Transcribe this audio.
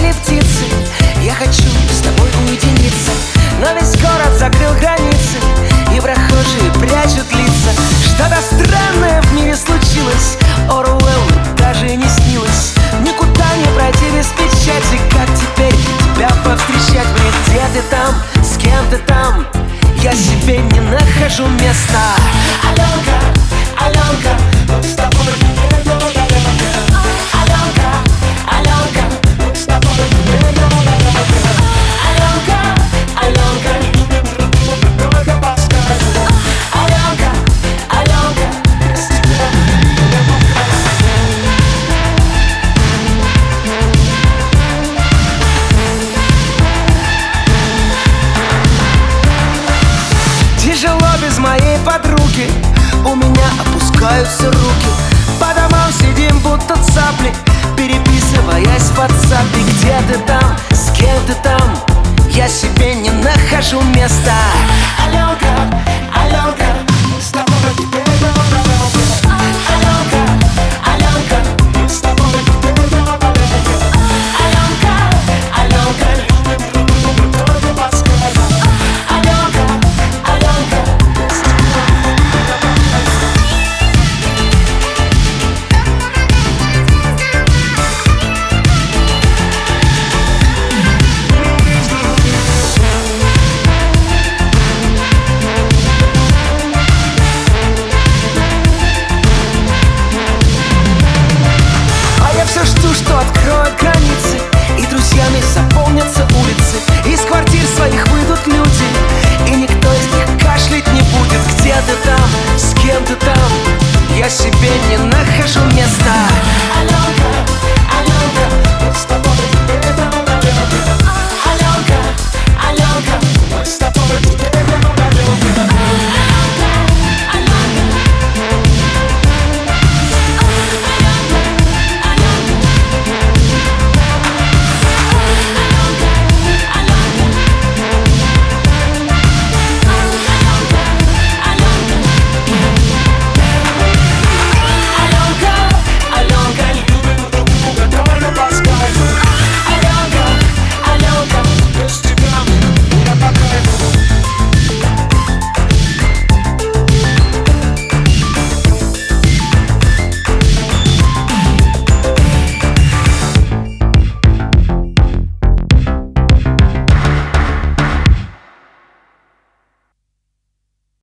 полетели птицы. Я хочу с тобой уединиться, но весь город закрыл границы, и прохожие прячут лица. Что-то странное в мире случилось, Оруэллу даже и не снилось. Никуда не пройти без печати. Как теперь тебя повстречать мне? Где ты там? С кем ты там? Я себе не нахожу места. Аленка, Аленка, мы с тобой теперь Аленка, Аленка, мы с тобой теперь Аленка, Аленка, любим друг друга, только подскажи. Аленка, Аленка, без тебя не могу. Тяжело без моей подруги, у меня опускаются руки. По домам сидим будто цапли, переписываясь в WhatsApp. Где ты там? С кем ты там? Я себе не нахожу места. Аленка, Аленка, мы с тобой теперь Аленка, Аленка, мы с тобой теперь Аленка, Аленка, любим друг друга, только подскажи. Аленка, Аленка, мы с тобой жду, что откроют границы, и друзьями заполнятся улицы. Из квартир своих выйдут люди, и никто из них кашлять не будет. Где ты там? С кем ты там? Я себе не нахожу места.